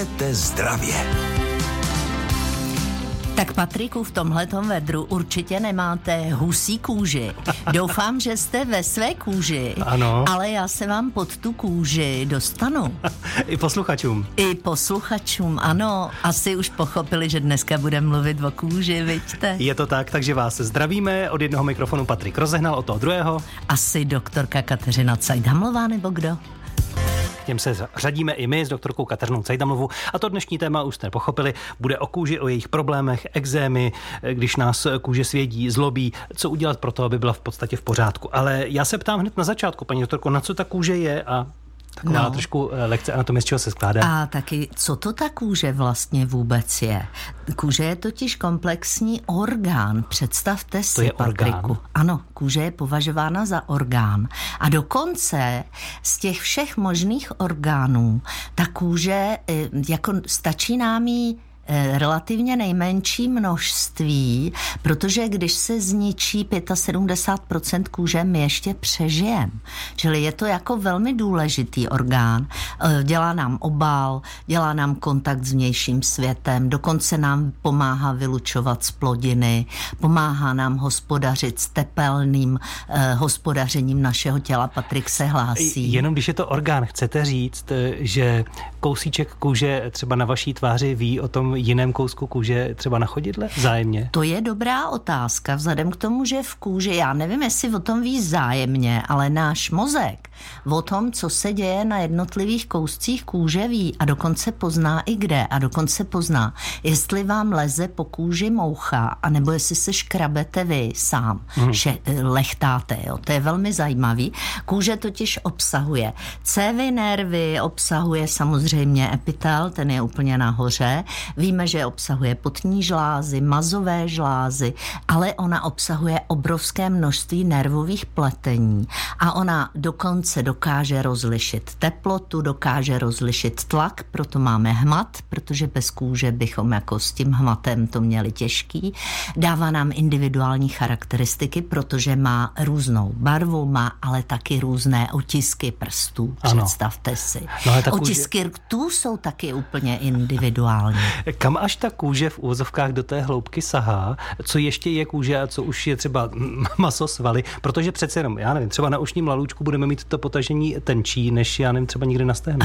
Hubněte zdravě. Tak Patriku, v tomhletom vedru určitě nemáte husí kůži. Doufám, že jste ve své kůži, ano. Ale já se vám pod tu kůži dostanu. I posluchačům, ano. Asi už pochopili, že dneska budeme mluvit o kůži, viďte? Je to tak, takže vás zdravíme. Od jednoho mikrofonu Patrik Rozehnal, od toho druhého. Asi doktorka Kateřina Cajdhamlová, nebo kdo? K těm se řadíme i my s doktorkou Kateřinou Cajdhamlovou. A to dnešní téma už jste pochopili. Bude o kůži, o jejich problémech, ekzémy, když nás kůže svědí, zlobí, co udělat pro to, aby byla v podstatě v pořádku. Ale já se ptám hned na začátku, paní doktorko, na co ta kůže je a taková trošku lekce anatomie, z čeho se skládá. A taky, co to ta kůže vlastně vůbec je? Kůže je totiž komplexní orgán. Představte si, Patriku. Orgán. Ano, kůže je považována za orgán. A dokonce z těch všech možných orgánů ta kůže, jako stačí nám jí relativně nejmenší množství, protože když se zničí 75% kůže, my ještě přežijeme. Čili je to jako velmi důležitý orgán. Dělá nám obal, dělá nám kontakt s vnějším světem, dokonce nám pomáhá vylučovat zplodiny, pomáhá nám hospodařit s tepelným hospodařením našeho těla. Patrik se hlásí. Jenom když je to orgán, chcete říct, že kousíček kůže třeba na vaší tváři ví o tom jiném kousku kůže třeba na chodidle vzájemně? To je dobrá otázka, vzhledem k tomu, že v kůži, já nevím, jestli o tom ví vzájemně, ale náš mozek o tom, co se děje na jednotlivých kouscích kůže ví a dokonce pozná i kde a dokonce pozná, jestli vám leze po kůži moucha, anebo jestli se škrabete vy sám, že lechtáte, jo. To je velmi zajímavý. Kůže totiž obsahuje cévy, nervy, obsahuje samozřejmě epitel, ten je úplně nahoře. Víme, že obsahuje potní žlázy, mazové žlázy, ale ona obsahuje obrovské množství nervových pletení a ona dokonce dokáže rozlišit teplotu, dokáže rozlišit tlak, proto máme hmat, protože bez kůže bychom jako s tím hmatem to měli těžký. Dává nám individuální charakteristiky, protože má různou barvu, má ale taky různé otisky prstů. Ano. Představte si. No, otisky rtů jsou taky úplně individuální. Kam až ta kůže v úvozovkách do té hloubky sahá, co ještě je kůže a co už je třeba maso, svaly, protože přece jenom, já nevím, třeba na ušním lalůčku budeme mít to potažení tenčí, než já nevím, třeba někde na stehnu.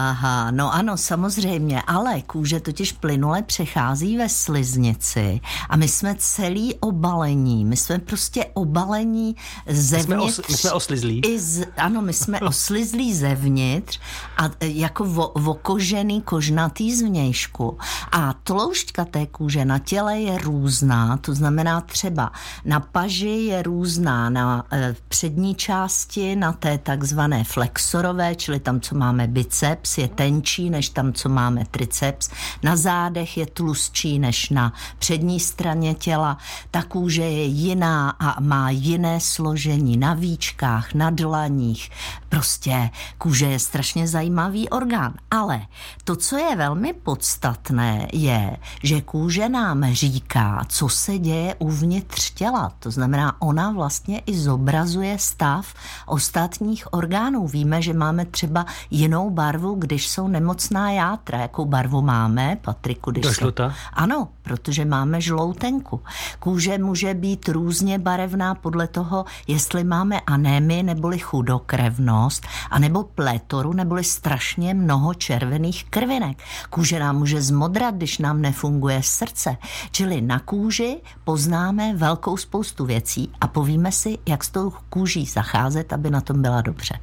No ano, samozřejmě, ale kůže totiž plynule přechází ve sliznici a my jsme celý obalení, my jsme prostě obalení zevnitř. My jsme oslizlí. Ano, my jsme oslizlí zevnitř a jako okožený, kožnatý zvnějšku. A tloušťka té kůže na těle je různá, to znamená třeba na paži je různá, na přední části, na té takzvané flexorové, čili tam, co máme biceps, je tenčí, než tam, co máme triceps. Na zádech je tlustší, než na přední straně těla. Ta kůže je jiná a má jiné složení na víčkách, na dlaních. Prostě kůže je strašně zajímavý orgán. Ale to, co je velmi podstatné, je, že kůže nám říká, co se děje uvnitř těla. To znamená, ona vlastně i zobrazuje stav ostatních orgánů. Víme, že máme třeba jinou barvu, když jsou nemocná játra. Jakou barvu máme, Patriku? Ano, protože máme žloutenku. Kůže může být různě barevná podle toho, jestli máme anémii neboli chudokrevnost, anebo plétoru, neboli strašně mnoho červených krvinek. Kůže nám může zmodrat, když nám nefunguje srdce. Čili na kůži poznáme velkou spoustu věcí a povíme si, jak s tou kůží zacházet, aby na tom byla dobře.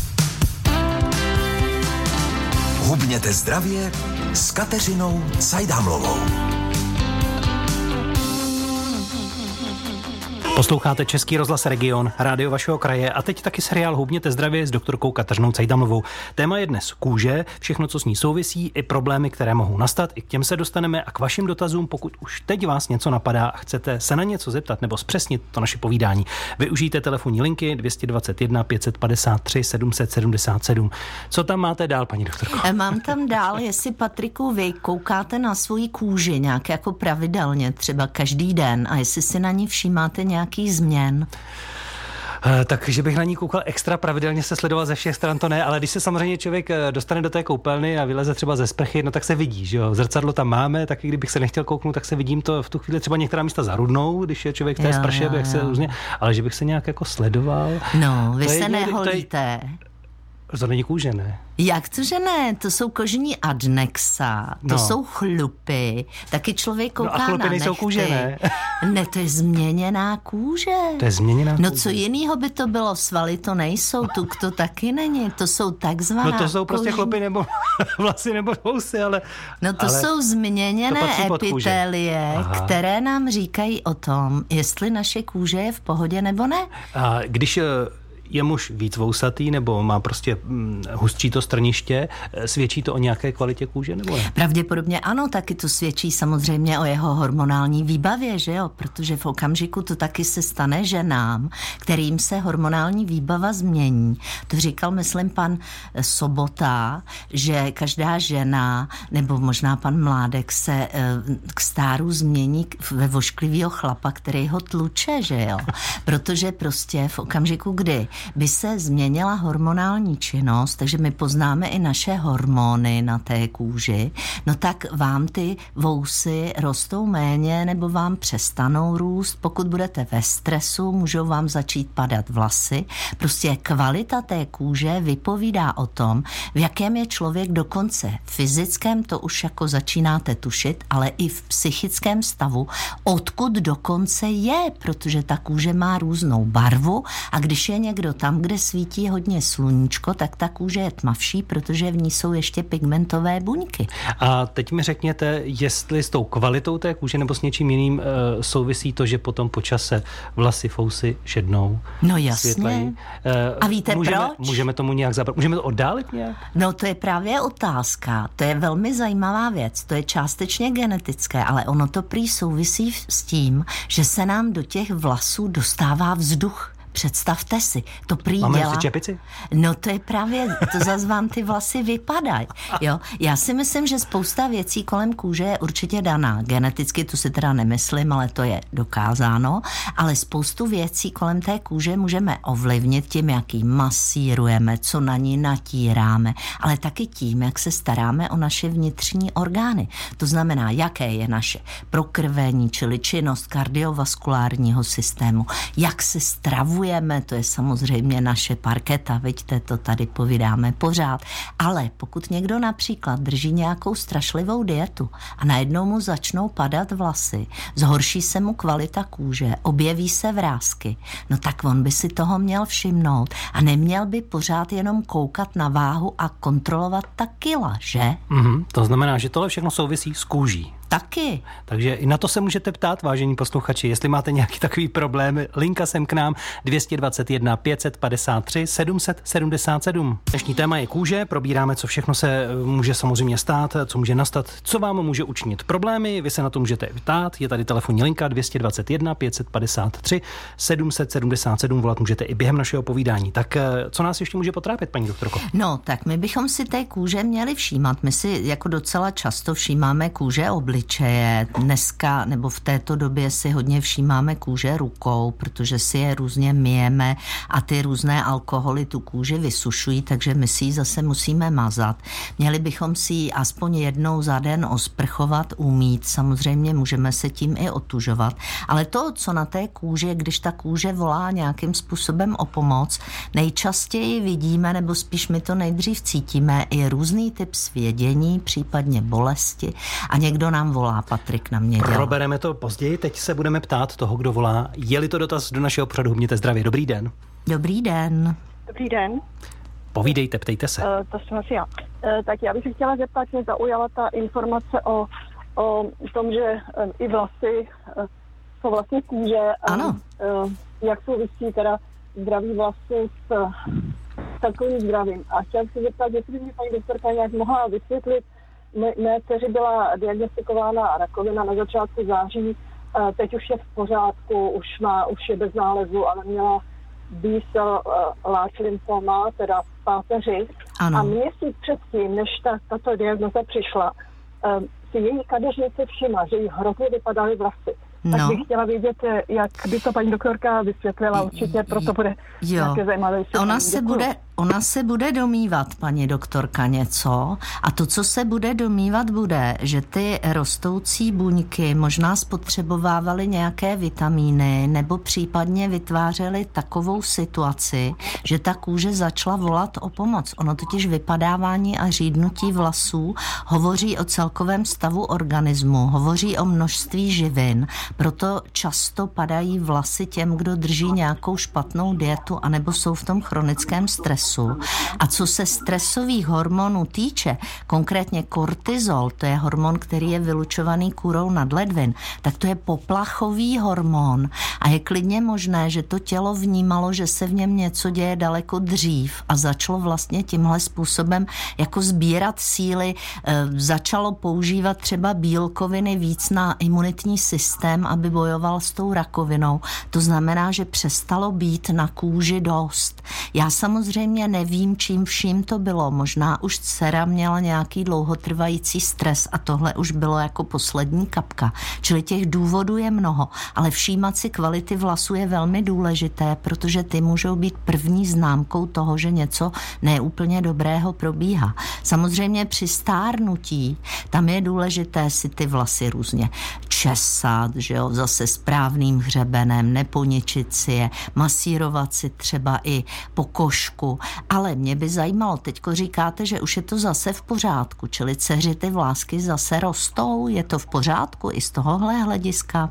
Hubněte zdravě s Kateřinou Cajdhamlovou. Posloucháte Český rozhlas Region, rádio vašeho kraje a teď taky seriál Hubněte zdravě s doktorkou Kateřinou Cajdhamlovou. Téma je dnes kůže, všechno, co s ní souvisí, i problémy, které mohou nastat, i k těm se dostaneme a k vašim dotazům, pokud už teď vás něco napadá a chcete se na něco zeptat nebo zpřesnit to naše povídání. Využijte telefonní linky 221 553 777. Co tam máte dál, paní doktorko? Mám tam dál, jestli, Patriku, vy koukáte na svoji kůži nějak jako pravidelně, třeba každý den, a jestli si na ní všímáte nějaký změn. Takže bych na ní koukal extra pravidelně, se sledoval ze všech stran, to ne, ale když se samozřejmě člověk dostane do té koupelny a vyleze třeba ze sprchy, no tak se vidí, že jo. Zrcadlo tam máme, taky kdybych se nechtěl kouknout, tak se vidím to v tu chvíli třeba některá místa zarudnou, když je člověk v té sprše, jak se různě, ale že bych se nějak jako sledoval. No, vy se neholíte. To není kůže, ne? Jak to, že ne? To jsou kožní adnexa, to jsou chlupy. Taky člověk kouká na chlupy nejsou kůže, ne? Ne, to je změněná kůže. To je změněná kůže. No co jinýho by to bylo? Svaly to nejsou, tuk to taky není. To jsou takzvaná No to jsou prostě chlupy nebo vlasy nebo vousy, ale... No to jsou změněné epitelie, které nám říkají o tom, jestli naše kůže je v pohodě nebo ne. A když je muž víc vousatý nebo má prostě hustší to strniště, svědčí to o nějaké kvalitě kůže nebo ne? Pravděpodobně ano, taky to svědčí samozřejmě o jeho hormonální výbavě, že jo? Protože v okamžiku to taky se stane ženám, kterým se hormonální výbava změní. To říkal, myslím, pan Sobota, že každá žena, nebo možná pan Mládek se k stáru změní ve vošklivýho chlapa, který ho tluče, že jo? Protože prostě v okamžiku, kdy by se změnila hormonální činnost, takže my poznáme i naše hormony na té kůži, no tak vám ty vousy rostou méně nebo vám přestanou růst. Pokud budete ve stresu, můžou vám začít padat vlasy. Prostě kvalita té kůže vypovídá o tom, v jakém je člověk dokonce fyzickém, to už jako začínáte tušit, ale i v psychickém stavu, odkud dokonce je, protože ta kůže má různou barvu a když je někdo tam, kde svítí hodně sluníčko, tak ta kůže je tmavší, protože v ní jsou ještě pigmentové buňky. A teď mi řekněte, jestli s tou kvalitou té kůže nebo s něčím jiným souvisí to, že potom po čase vlasy, fousy šednou. No jasně. Světlejí. A víte proč? Můžeme tomu nějak zabrat? Můžeme to oddálit nějak? No to je právě otázka. To je velmi zajímavá věc. To je částečně genetické, ale ono to prý souvisí s tím, že se nám do těch vlasů dostává vzduch. Představte si, to prý dělá... Máme si čepici? No to je právě, to zase vám ty vlasy vypadají. Jo? Já si myslím, že spousta věcí kolem kůže je určitě daná. Geneticky to si teda nemyslím, ale to je dokázáno. Ale spoustu věcí kolem té kůže můžeme ovlivnit tím, jak ji masírujeme, co na ní natíráme, ale taky tím, jak se staráme o naše vnitřní orgány. To znamená, jaké je naše prokrvení, čili činnost kardiovaskulárního systému, jak se stravujeme, to je samozřejmě naše parketa, vidíte, to tady povídáme pořád. Ale pokud někdo například drží nějakou strašlivou dietu a najednou mu začnou padat vlasy, zhorší se mu kvalita kůže, objeví se vrásky, no tak on by si toho měl všimnout a neměl by pořád jenom koukat na váhu a kontrolovat ta kila, že? To znamená, že tohle všechno souvisí s kůží. Taky. Takže i na to se můžete ptát, vážení posluchači, jestli máte nějaký takový problém. Linka sem k nám 221 553 777. Dnešní téma je kůže, probíráme, co všechno se může samozřejmě stát, co může nastat, co vám může učinit problémy. Vy se na to můžete ptát, je tady telefonní linka 221 553 777, volat můžete i během našeho povídání. Tak co nás ještě může potrápit, paní doktorko? No, tak my bychom si té kůže měli všímat. My si jako docela často všímáme kůže obličeje. Dneska nebo v této době si hodně všímáme kůže rukou, protože si je různě myjeme a ty různé alkoholy tu kůži vysušují, takže my si ji zase musíme mazat. Měli bychom si ji aspoň jednou za den osprchovat, umýt. Samozřejmě můžeme se tím i otužovat. Ale to, co na té kůži, když ta kůže volá nějakým způsobem o pomoc, nejčastěji vidíme, nebo spíš my to nejdřív cítíme, je různý typ svědění, případně bolesti a někdo nám volá, Patrik na mě dělá. Probereme to později, teď se budeme ptát toho, kdo volá. Je-li to dotaz do našeho pořadu Hubněte zdravě. Dobrý den. Dobrý den. Dobrý den. Povídejte, ptejte se. To jsem asi já. Tak já bych se chtěla zeptat, mě zaujala ta informace o tom, že i vlasy jsou vlastně kůže. Ano. Jak souvisí teda zdraví vlasy s takovým zdravím. A chtěla bych se zeptat, jestli by mě paní doktorka nějak mohla vysvětlit. Mé dceři byla diagnostikována rakovina na začátku září, teď už je v pořádku, už je bez nálezu, ale měla B-cell large lymphoma, teda v páteři. Ano. A měsíc předtím, než tato diagnoza přišla, si její kadeřnice všimla, že jí hrozně vypadaly vlasy. Tak bych chtěla vědět, jak by to paní doktorka vysvětlila, určitě proto bude nějaké zajímavé vysvětlení. Ona se bude domývat, paní doktorka, něco a to, co se bude domývat, bude, že ty rostoucí buňky možná spotřebovávaly nějaké vitamíny nebo případně vytvářely takovou situaci, že ta kůže začala volat o pomoc. Ono totiž vypadávání a řídnutí vlasů hovoří o celkovém stavu organismu, hovoří o množství živin, proto často padají vlasy těm, kdo drží nějakou špatnou dietu anebo jsou v tom chronickém stresu. A co se stresových hormonů týče, konkrétně kortizol, to je hormon, který je vylučovaný kůrou nadledvin, tak to je poplachový hormon a je klidně možné, že to tělo vnímalo, že se v něm něco děje daleko dřív a začalo vlastně tímhle způsobem jako sbírat síly, začalo používat třeba bílkoviny víc na imunitní systém, aby bojoval s tou rakovinou. To znamená, že přestalo být na kůži dost. Já samozřejmě nevím, čím vším to bylo. Možná už dcera měla nějaký dlouhotrvající stres a tohle už bylo jako poslední kapka. Čili těch důvodů je mnoho, ale všímat si kvality vlasů je velmi důležité, protože ty můžou být první známkou toho, že něco neúplně dobrého probíhá. Samozřejmě při stárnutí tam je důležité si ty vlasy různě česat, že jo, zase správným hřebenem, neponičit si je, masírovat si třeba i pokožku. Ale mě by zajímalo, teďko říkáte, že už je to zase v pořádku, čili dceři ty vlásky zase rostou, je to v pořádku i z tohohle hlediska?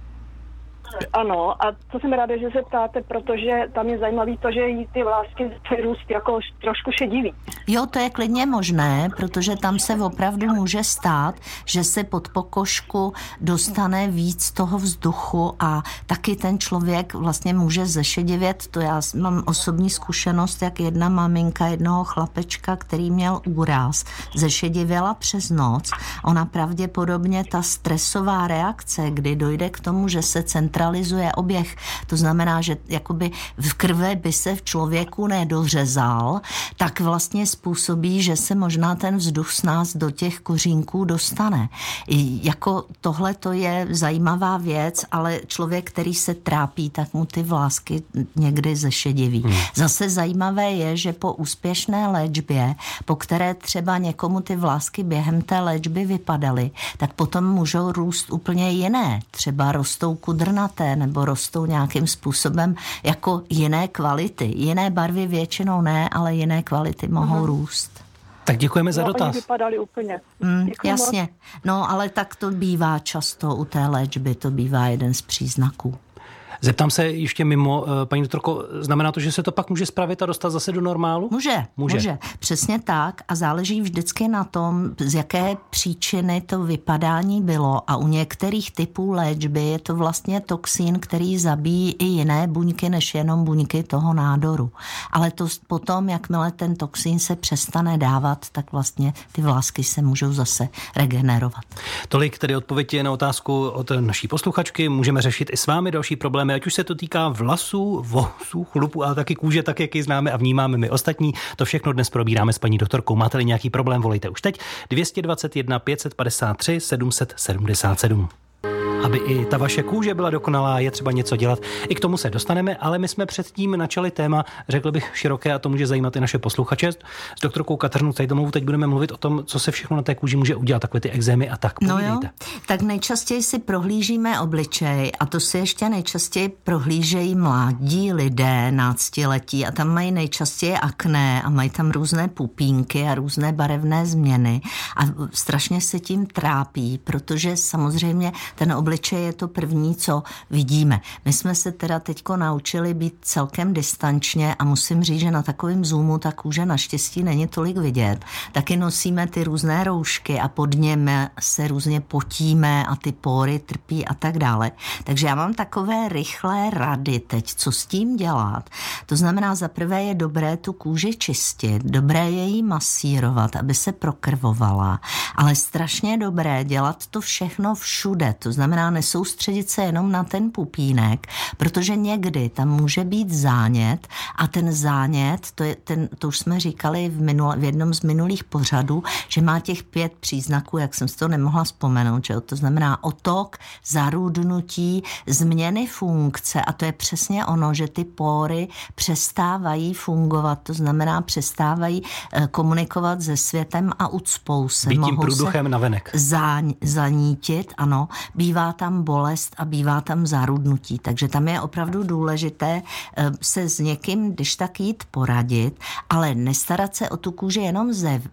Ano, a to jsem ráda, že se ptáte, protože tam je zajímavý to, že jí ty vlásky růst jako trošku šedivý. Jo, to je klidně možné, protože tam se opravdu může stát, že se pod pokožku dostane víc toho vzduchu a taky ten člověk vlastně může zešedivět. To já mám osobní zkušenost, jak jedna maminka jednoho chlapečka, který měl úraz, zešedivěla přes noc. Ona pravděpodobně ta stresová reakce, kdy dojde k tomu, že se centralizuje oběh, to znamená, že jakoby v krve by se v člověku nedořezal, tak vlastně způsobí, že se možná ten vzduch s nás do těch kořínků dostane. Jako tohle to je zajímavá věc, ale člověk, který se trápí, tak mu ty vlásky někdy zešediví. Zase zajímavé je, že po úspěšné léčbě, po které třeba někomu ty vlásky během té léčby vypadaly, tak potom můžou růst úplně jiné. Třeba rostou kudrnaté nebo rostou nějakým způsobem jako jiné kvality. Jiné barvy většinou ne, ale jiné kvality mohou růst. Tak děkujeme za dotaz. Oni vypadali úplně. Jasně. No, ale tak to bývá často u té léčby, to bývá jeden z příznaků. Zeptám se ještě mimo, paní doktorko, znamená to, že se to pak může spravit a dostat zase do normálu? Může. Přesně tak a záleží vždycky na tom, z jaké příčiny to vypadání bylo a u některých typů léčby je to vlastně toxín, který zabíjí i jiné buňky, než jenom buňky toho nádoru. Ale to potom, jakmile ten toxín se přestane dávat, tak vlastně ty vlásky se můžou zase regenerovat. Tolik tedy odpověď na otázku od naší posluchačky. Můžeme řešit i s vámi další problémy, ať už se to týká vlasů, vosů, chlupů, ale taky kůže, tak jak ji známe a vnímáme my ostatní. To všechno dnes probíráme s paní doktorkou. Máte-li nějaký problém, volejte už teď 221 553 777. Aby i ta vaše kůže byla dokonalá, je třeba něco dělat. I k tomu se dostaneme, ale my jsme předtím načali téma, řekl bych, široké a to může zajímat i naše posluchače. S doktorkou Kateřinou Cajdamovou teď budeme mluvit o tom, co se všechno na té kůži může udělat, takové ty ekzémy a tak. Povídejte. No jo, tak nejčastěji si prohlížíme obličej a to si ještě nejčastěji prohlížejí mladí lidé, náctiletí a tam mají nejčastěji akné a mají tam různé pupínky a různé barevné změny a strašně se tím trápí, protože samozřejmě ten obličej je to první, co vidíme. My jsme se teda teďko naučili být celkem distančně a musím říct, že na takovém zoomu ta kůže naštěstí není tolik vidět. Taky nosíme ty různé roušky a pod něm se různě potíme a ty pory trpí a tak dále. Takže já mám takové rychlé rady teď, co s tím dělat. To znamená, za prvé je dobré tu kůži čistit, dobré je jí masírovat, aby se prokrvovala, ale strašně dobré dělat to všechno všude. To znamená znamená nesoustředit se jenom na ten pupínek, protože někdy tam může být zánět a ten zánět, to už jsme říkali v jednom z minulých pořadů, že má těch 5 příznaků, jak jsem si to nemohla vzpomenout, že? To znamená otok, zarudnutí, změny funkce a to je přesně ono, že ty pory přestávají fungovat, to znamená přestávají komunikovat se světem a ucpou se. Být tím průduchem navenek. Zanítit, ano. Bývá tam bolest a bývá tam zarudnutí, takže tam je opravdu důležité se s někým, když tak jít poradit, ale nestarat se o tu kůži jenom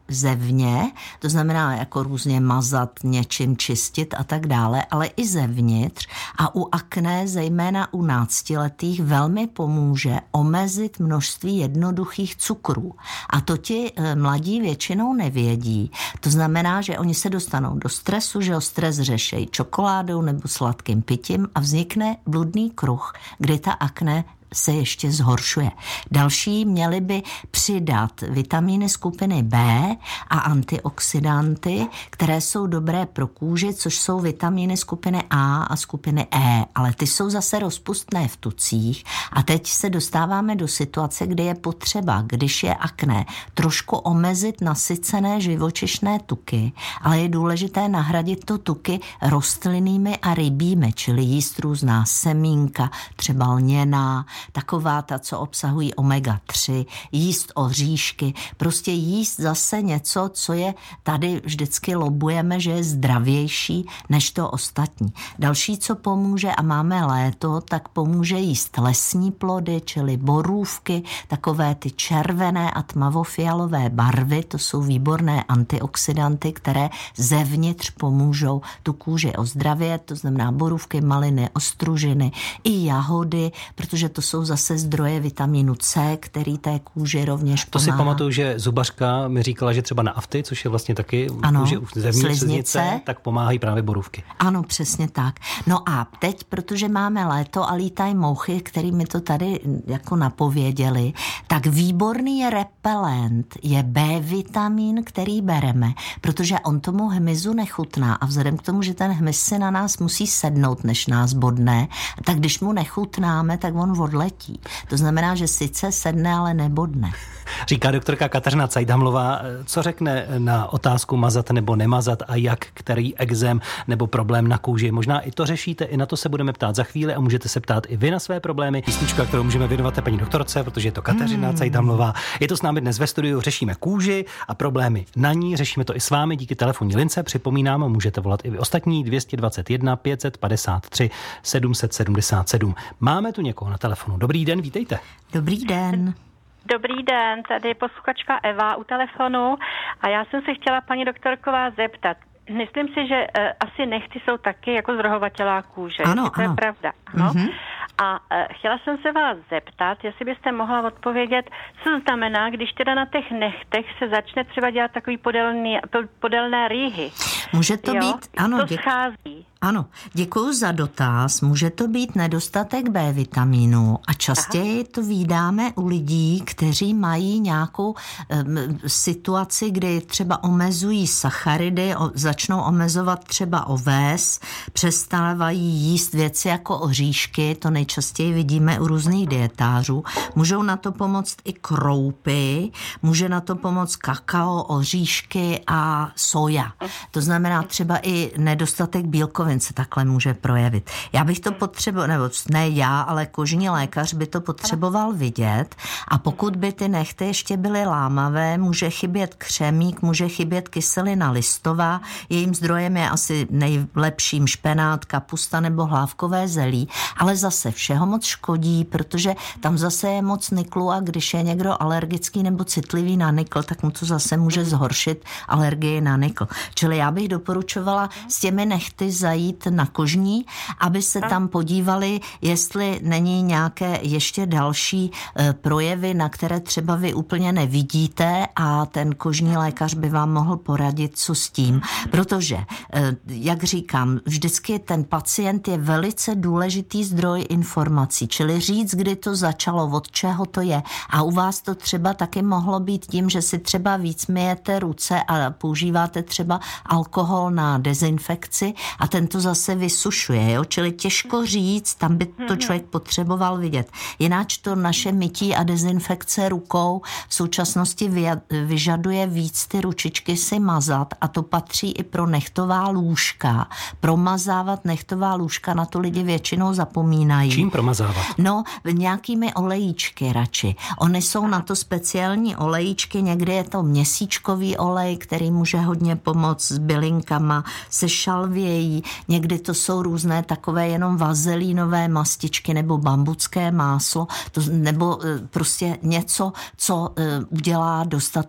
zevně, to znamená jako různě mazat, něčím čistit a tak dále, ale i zevnitř a u akné, zejména u náctiletých, velmi pomůže omezit množství jednoduchých cukrů. A to ti mladí většinou nevědí. To znamená, že oni se dostanou do stresu, že stres řeší čokoládou nebo sladkým pitím a vznikne bludný kruh, kdy ta akné se ještě zhoršuje. Další měli by přidat vitamíny skupiny B a antioxidanty, které jsou dobré pro kůži, což jsou vitamíny skupiny A a skupiny E, ale ty jsou zase rozpustné v tucích a teď se dostáváme do situace, kdy je potřeba, když je akné, trošku omezit nasycené živočišné tuky, ale je důležité nahradit to tuky rostlinnými a rybími, čili jíst různá semínka, třeba lněná, taková ta, co obsahují omega-3, jíst oříšky, prostě jíst zase něco, co je tady vždycky lobujeme, že je zdravější než to ostatní. Další, co pomůže, a máme léto, tak pomůže jíst lesní plody, čili borůvky, takové ty červené a tmavofialové barvy, to jsou výborné antioxidanty, které zevnitř pomůžou tu kůži ozdravět, to znamená borůvky, maliny, ostružiny i jahody, protože to jsou zase zdroje vitamínu C, který té kůži rovněž pomáhá. To si pamatuju, že zubařka mi říkala, že třeba na afty, což je vlastně taky kůži zevnitř sliznice, tak pomáhají právě borůvky. Ano, přesně tak. No a teď, protože máme léto a lítají mouchy, který mi to tady jako napověděli, tak výborný repelent je B-vitamin, který bereme, protože on tomu hmyzu nechutná a vzhledem k tomu, že ten hmyz si na nás musí sednout, než nás bodne, tak když mu nechutnáme, tak on odletí. To znamená, že sice sedne, ale nebodne. Říká doktorka Kateřina Cajdhamlová. Co řekne na otázku mazat nebo nemazat a jak který ekzém nebo problém na kůži? Možná i to řešíte, i na to se budeme ptát za chvíli a můžete se ptát i vy na své problémy. Písnička, kterou můžeme věnovat paní doktorce, protože je to Kateřina Cajdhamlová. Je to s námi dnes ve studiu, řešíme kůži a problémy na ní, řešíme to i s vámi díky telefonní lince. Připomínám, můžete volat i vy ostatní 221 553 777. Máme tu někoho na telefonu. Dobrý den, vítejte. Dobrý den. Dobrý den, tady posluchačka Eva u telefonu a já jsem se chtěla paní doktorková zeptat. Myslím si, že asi nehty jsou taky jako zrohovatělá kůže. Ano, to je pravda. Ano. Mm-hmm. A chtěla jsem se vás zeptat, jestli byste mohla odpovědět, co znamená, když teda na těch nechtech se začne třeba dělat takový podélné rýhy. Může to být, ano, to schází. Ano, děkuju za dotaz. Může to být nedostatek B vitamínu a častěji to vídáme u lidí, kteří mají nějakou situaci, kdy třeba omezují sacharidy, začnou omezovat třeba oves, přestávají jíst věci jako oříšky, to nejčastěji vidíme u různých dietářů. Můžou na to pomoct i kroupy, může na to pomoct kakao, oříšky a soja. To znamená třeba i nedostatek bílkovin se takhle může projevit. Já bych to potřeboval, nebo ne já, ale kožní lékař by to potřeboval vidět a pokud by ty nehty ještě byly lámavé, může chybět křemík, může chybět kyselina listová, jejím zdrojem je asi nejlepším špenát, kapusta nebo hlávkové zelí, ale zase všeho moc škodí, protože tam zase je moc niklu a když je někdo alergický nebo citlivý na nikl, tak mu to zase může zhoršit alergii na nikl. Čili já bych doporučovala s těmi nehty zajít na kožní, aby se tam podívali, jestli není nějaké ještě další projevy, na které třeba vy úplně nevidíte a ten kožní lékař by vám mohl poradit, co s tím. Protože, jak říkám, vždycky ten pacient je velice důležitý zdroj informací, čili říct, kdy to začalo, od čeho to je. A u vás to třeba taky mohlo být tím, že si třeba víc myjete ruce a používáte třeba alkohol na dezinfekci a ten to zase vysušuje, jo? Čili těžko říct, tam by to člověk potřeboval vidět. Jináč to naše mytí a dezinfekce rukou v současnosti vyžaduje víc ty ručičky si mazat a to patří i pro nehtová lůžka. Promazávat nehtová lůžka, na to lidi většinou zapomínají. Čím promazávat? No, nějakými olejíčky radši. Ony jsou na to speciální olejíčky, někdy je to měsíčkový olej, který může hodně pomoct s bylinkama, se šalvějí, někdy to jsou různé takové jenom vazelínové mastičky nebo bambucké máslo, nebo prostě něco, co udělá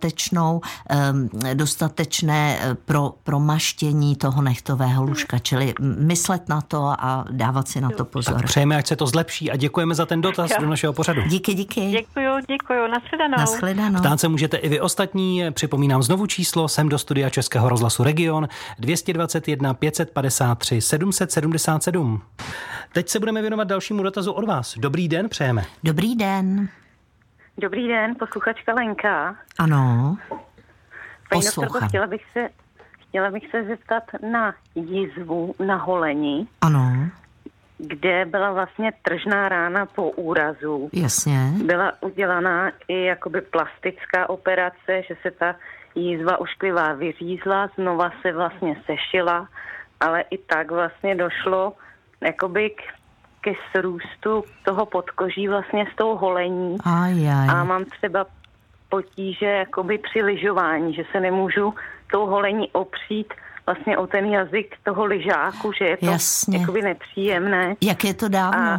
dostatečné pro promaštění toho nehtového lůžka, čili myslet na to a dávat si na to pozor. Tak přejeme, ať se to zlepší a děkujeme za ten dotaz do našeho pořadu. Díky. Děkuju, nashledanou. Ptát se můžete i vy ostatní, připomínám znovu číslo, sem do studia Českého rozhlasu Region 221 553 777. Teď se budeme věnovat dalšímu dotazu od vás. Dobrý den, přejeme. Dobrý den. Dobrý den, posluchačka Lenka. Ano, Paní doktorko, chtěla bych se zeptat na jizvu na holeni. Ano. Kde byla vlastně tržná rána po úrazu. Jasně. Byla udělaná i jakoby plastická operace, že se ta jízva ošklivá vyřízla, znova se vlastně sešila, ale i tak vlastně došlo jakoby ke srůstu toho podkoží vlastně s tou holení. A mám třeba potíže jakoby při lyžování, že se nemůžu tou holení opřít vlastně o ten jazyk toho lyžáku, že je to jakoby nepříjemné. Jak je to dávno?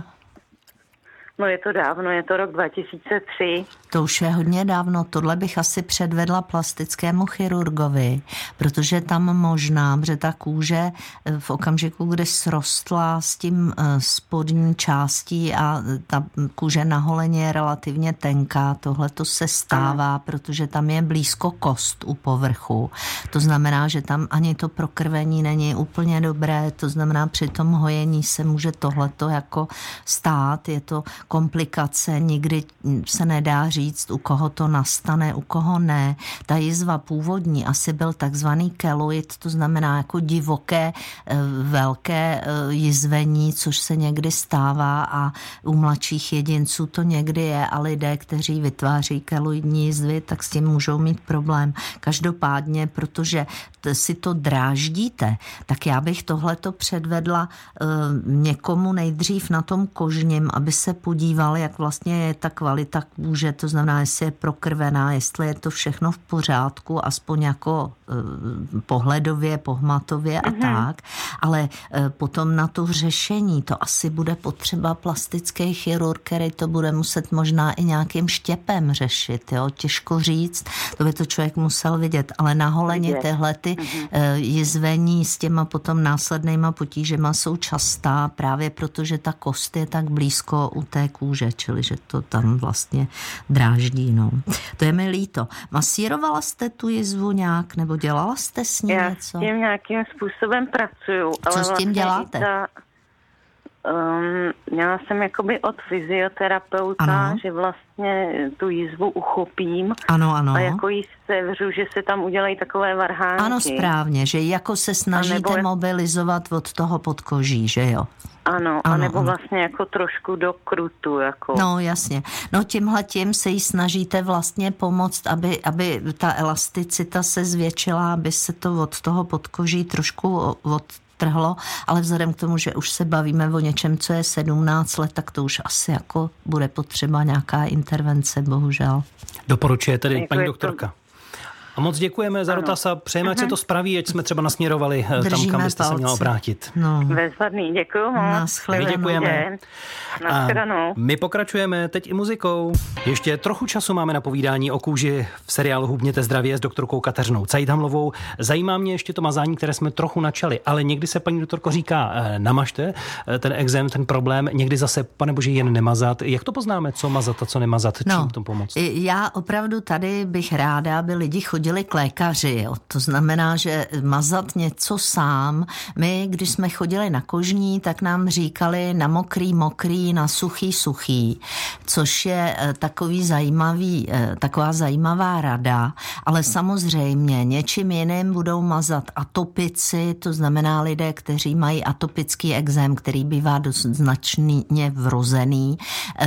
No je to dávno, je to rok 2003. To už je hodně dávno. Tohle bych asi předvedla plastickému chirurgovi, protože tam možná, protože ta kůže v okamžiku, kdy srostla s tím spodní částí a ta kůže na holeně je relativně tenká, tohle to se stává, protože tam je blízko kost u povrchu. To znamená, že tam ani to prokrvení není úplně dobré, to znamená, při tom hojení se může tohleto jako stát, je to komplikace, nikdy se nedá říct, u koho to nastane, u koho ne. Ta jizva původní asi byl takzvaný keloid, to znamená jako divoké, velké jizvení, což se někdy stává a u mladších jedinců to někdy je a lidé, kteří vytváří keloidní jizvy, tak s tím můžou mít problém. Každopádně, protože si to dráždíte, tak já bych tohleto předvedla někomu nejdřív na tom kožním, aby se podíval, jak vlastně je ta kvalita kůže, to znamená, jestli je prokrvená, jestli je to všechno v pořádku, aspoň jako pohledově, pohmatově a tak, ale potom na to řešení, to asi bude potřeba plastický chirurg, který to bude muset možná i nějakým štěpem řešit, jo? Těžko říct, to by to člověk musel vidět, ale na holeně tyhle ty jizvení s těma potom následnýma potížema jsou častá, právě protože ta kost je tak blízko u té kůže, čili že to tam vlastně dráždí, no. To je mi líto. Masírovala jste tu jizvu nějak, nebo dělala jste s ní něco? Já s tím nějakým způsobem pracuju. Co s tím děláte? Měla jsem jakoby od fyzioterapeuta, že vlastně tu jizvu uchopím. Ano. A jako jí sevřu, že se tam udělají takové varhánky. Ano, správně, že jako se snažíte mobilizovat od toho podkoží, že jo? Ano, anebo vlastně jako trošku do krutu. Jako. No, jasně. No tímhletím se jí snažíte vlastně pomoct, aby ta elasticita se zvětšila, aby se to od toho podkoží trošku odtrhlo, ale vzhledem k tomu, že už se bavíme o něčem, co je 17 let, tak to už asi jako bude potřeba nějaká intervence, bohužel. Doporučuje tedy paní doktorka. A moc děkujeme za dotaz a přejeme, ať se to spraví, ať jsme třeba nasměrovali tam, kam byste se měla obrátit. Bezvadný, děkuju moc. My děkujeme. My pokračujeme teď i muzikou. Ještě trochu času máme na povídání o kůži v seriálu Hubněte zdravě s doktorkou Kateřinou Cajdhamlovou. Zajímá mě ještě to mazání, které jsme trochu načali, ale někdy se, paní doktorko, říká namažte ten ekzém, ten problém, někdy zase, pane bože, jen nemazat. Jak to poznáme, co mazat a co nemazat, čím to pomoct? Já opravdu tady bych ráda, aby lidi chodili chodili k lékaři. Jo. To znamená, že mazat něco sám. My, když jsme chodili na kožní, tak nám říkali na mokrý, na suchý, což je taková zajímavá rada, ale samozřejmě něčím jiným budou mazat atopici, to znamená lidé, kteří mají atopický ekzém, který bývá dost značně vrozený.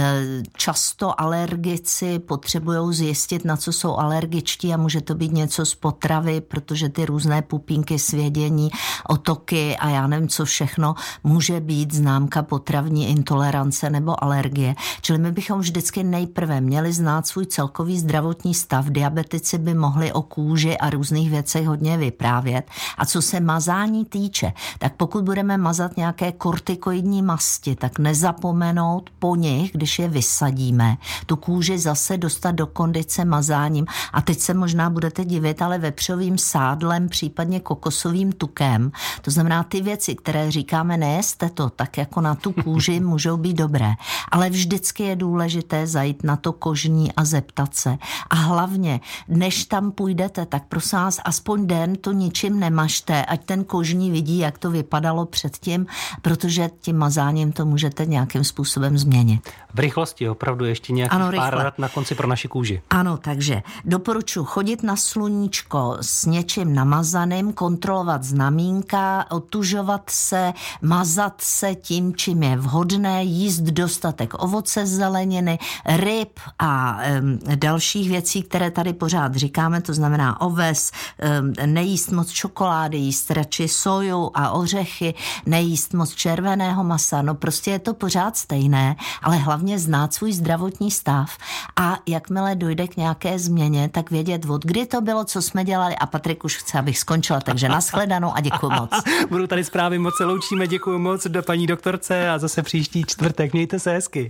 Často alergici potřebují zjistit, na co jsou alergičtí a může to být něco z potravy, protože ty různé pupínky, svědění, otoky a já nevím, co všechno může být známka potravní intolerance nebo alergie. Čili my bychom vždycky nejprve měli znát svůj celkový zdravotní stav. Diabetici by mohli o kůži a různých věcech hodně vyprávět. A co se mazání týče, tak pokud budeme mazat nějaké kortikoidní masti, tak nezapomenout po nich, když je vysadíme, tu kůži zase dostat do kondice mazáním. A teď se možná budete divit, ale vepřovým sádlem, případně kokosovým tukem. To znamená, ty věci, které říkáme, nejeste to, tak jako na tu kůži můžou být dobré. Ale vždycky je důležité zajít na to kožní a zeptat se. A hlavně, než tam půjdete, tak prosím vás, aspoň den to ničím nemažte, ať ten kožní vidí, jak to vypadalo předtím, protože tím mazáním to můžete nějakým způsobem změnit. V rychlosti opravdu ještě nějakých pár rad na konci pro naši kůži. Ano, takže doporučuji chodit na sluníčko s něčím namazaným, kontrolovat znamínka, otužovat se, mazat se tím, čím je vhodné, jíst dostatek ovoce, zeleniny, ryb a dalších věcí, které tady pořád říkáme, to znamená oves, nejíst moc čokolády, jíst radši soju a ořechy, nejíst moc červeného masa, no prostě je to pořád stejné, ale hlavně znát svůj zdravotní stav a jakmile dojde k nějaké změně, tak vědět, od kdy to bylo, co jsme dělali a Patrik už chce, abych skončila, takže nashledanou a děkuji moc. Budu tady zprávy, moc se loučíme, děkuji moc do paní doktorce a zase příští čtvrtek, mějte se hezky.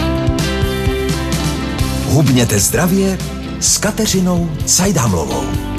Hubněte zdravě s Kateřinou Cajdámlovou.